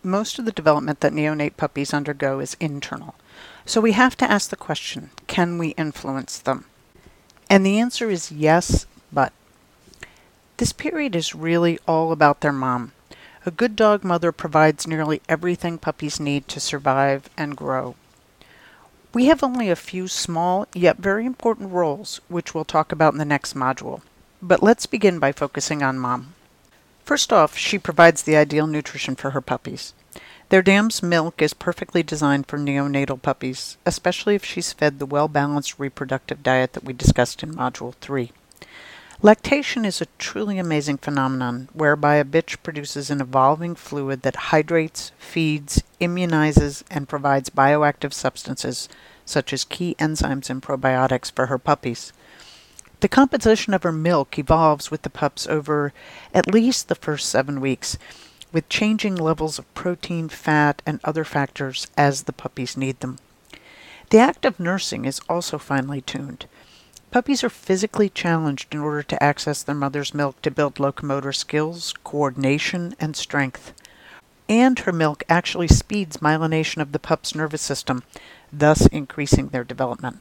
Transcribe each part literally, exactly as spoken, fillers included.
most of the development that neonate puppies undergo is internal. So we have to ask the question, can we influence them? And the answer is yes, but. This period is really all about their mom. A good dog mother provides nearly everything puppies need to survive and grow. We have only a few small yet very important roles, which we'll talk about in the next module. But let's begin by focusing on mom. First off, she provides the ideal nutrition for her puppies. Their dam's milk is perfectly designed for neonatal puppies, especially if she's fed the well-balanced reproductive diet that we discussed in Module three. Lactation is a truly amazing phenomenon whereby a bitch produces an evolving fluid that hydrates, feeds, immunizes, and provides bioactive substances such as key enzymes and probiotics for her puppies. The composition of her milk evolves with the pups over at least the first seven weeks, with changing levels of protein, fat, and other factors as the puppies need them. The act of nursing is also finely tuned. Puppies are physically challenged in order to access their mother's milk to build locomotor skills, coordination, and strength. And her milk actually speeds myelination of the pup's nervous system, thus increasing their development.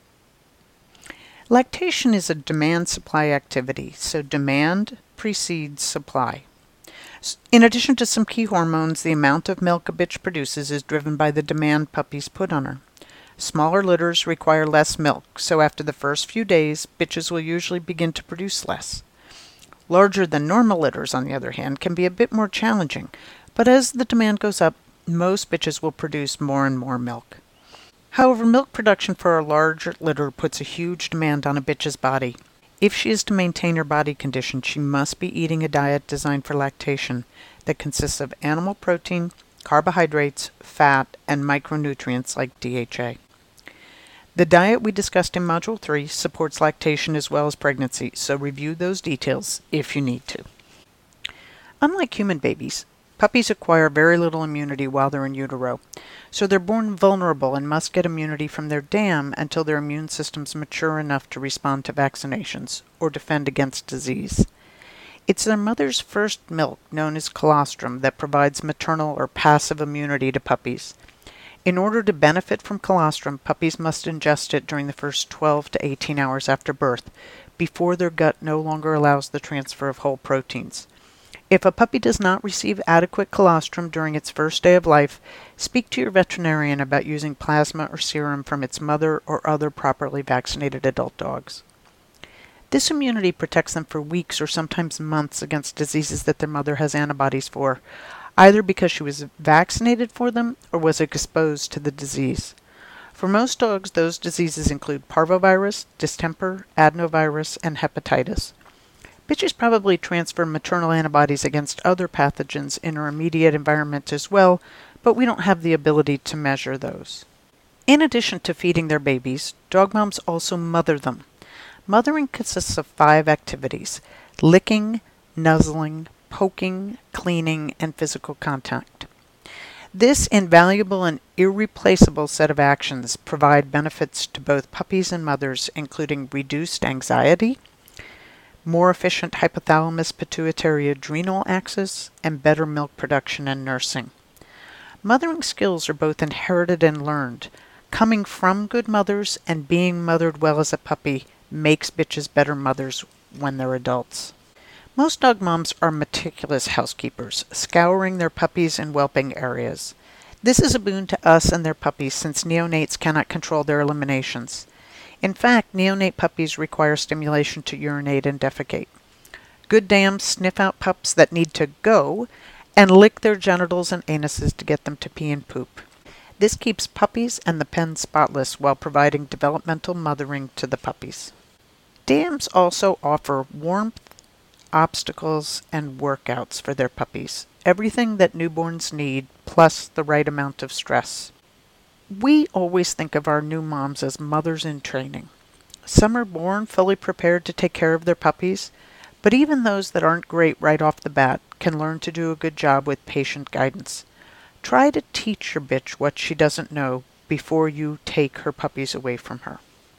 Lactation is a demand-supply activity, so demand precedes supply. In addition to some key hormones, the amount of milk a bitch produces is driven by the demand puppies put on her. Smaller litters require less milk, so after the first few days, bitches will usually begin to produce less. Larger than normal litters, on the other hand, can be a bit more challenging, but as the demand goes up, most bitches will produce more and more milk. However, milk production for a larger litter puts a huge demand on a bitch's body. If she is to maintain her body condition, she must be eating a diet designed for lactation that consists of animal protein, carbohydrates, fat, and micronutrients like D H A. The diet we discussed in Module three supports lactation as well as pregnancy, so review those details if you need to. Unlike human babies, puppies acquire very little immunity while they're in utero, so they're born vulnerable and must get immunity from their dam until their immune systems mature enough to respond to vaccinations or defend against disease. It's their mother's first milk, known as colostrum, that provides maternal or passive immunity to puppies. In order to benefit from colostrum, puppies must ingest it during the first twelve to eighteen hours after birth, before their gut no longer allows the transfer of whole proteins. If a puppy does not receive adequate colostrum during its first day of life, speak to your veterinarian about using plasma or serum from its mother or other properly vaccinated adult dogs. This immunity protects them for weeks or sometimes months against diseases that their mother has antibodies for, either because she was vaccinated for them or was exposed to the disease. For most dogs, those diseases include parvovirus, distemper, adenovirus, and hepatitis. Bitches probably transfer maternal antibodies against other pathogens in her immediate environment as well, but we don't have the ability to measure those. In addition to feeding their babies, dog moms also mother them. Mothering consists of five activities: licking, nuzzling, poking, cleaning, and physical contact. This invaluable and irreplaceable set of actions provide benefits to both puppies and mothers, including reduced anxiety, more efficient hypothalamus-pituitary-adrenal axis, and better milk production and nursing. Mothering skills are both inherited and learned. Coming from good mothers and being mothered well as a puppy makes bitches better mothers when they're adults. Most dog moms are meticulous housekeepers, scouring their puppies and whelping areas. This is a boon to us and their puppies since neonates cannot control their eliminations. In fact, neonate puppies require stimulation to urinate and defecate. Good dams sniff out pups that need to go and lick their genitals and anuses to get them to pee and poop. This keeps puppies and the pen spotless while providing developmental mothering to the puppies. Dams also offer warmth, obstacles, and workouts for their puppies. Everything that newborns need, plus the right amount of stress. We always think of our new moms as mothers in training. Some are born fully prepared to take care of their puppies, but even those that aren't great right off the bat can learn to do a good job with patient guidance. Try to teach your bitch what she doesn't know before you take her puppies away from her.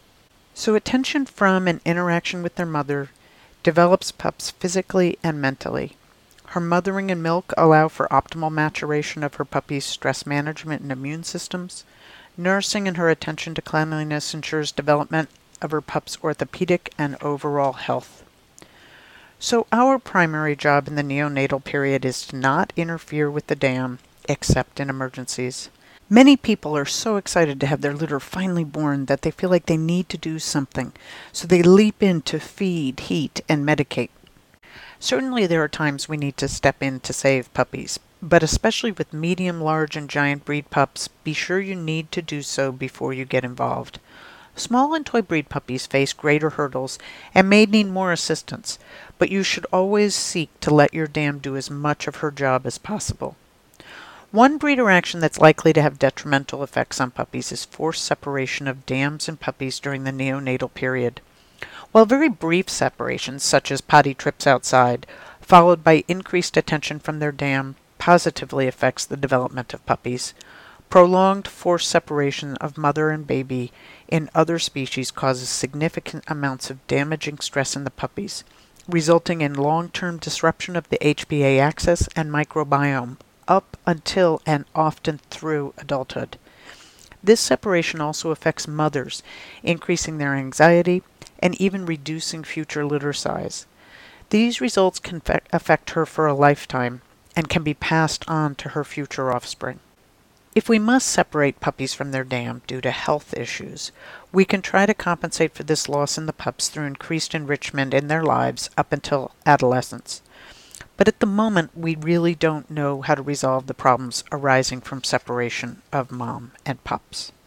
So attention from and interaction with their mother develops pups physically and mentally. Her mothering and milk allow for optimal maturation of her puppy's stress management and immune systems. Nursing and her attention to cleanliness ensures development of her pup's orthopedic and overall health. So our primary job in the neonatal period is to not interfere with the dam, except in emergencies. Many people are so excited to have their litter finally born that they feel like they need to do something, so they leap in to feed, heat, and medicate. Certainly there are times we need to step in to save puppies, but especially with medium, large, and giant breed pups, be sure you need to do so before you get involved. Small and toy breed puppies face greater hurdles and may need more assistance, but you should always seek to let your dam do as much of her job as possible. One breeder action that's likely to have detrimental effects on puppies is forced separation of dams and puppies during the neonatal period. While very brief separations, such as potty trips outside, followed by increased attention from their dam, positively affects the development of puppies, prolonged forced separation of mother and baby in other species causes significant amounts of damaging stress in the puppies, resulting in long-term disruption of the H P A axis and microbiome up until and often through adulthood. This separation also affects mothers, increasing their anxiety and even reducing future litter size. These results can affect her for a lifetime and can be passed on to her future offspring. If we must separate puppies from their dam due to health issues, we can try to compensate for this loss in the pups through increased enrichment in their lives up until adolescence. But at the moment, we really don't know how to resolve the problems arising from separation of mom and pups.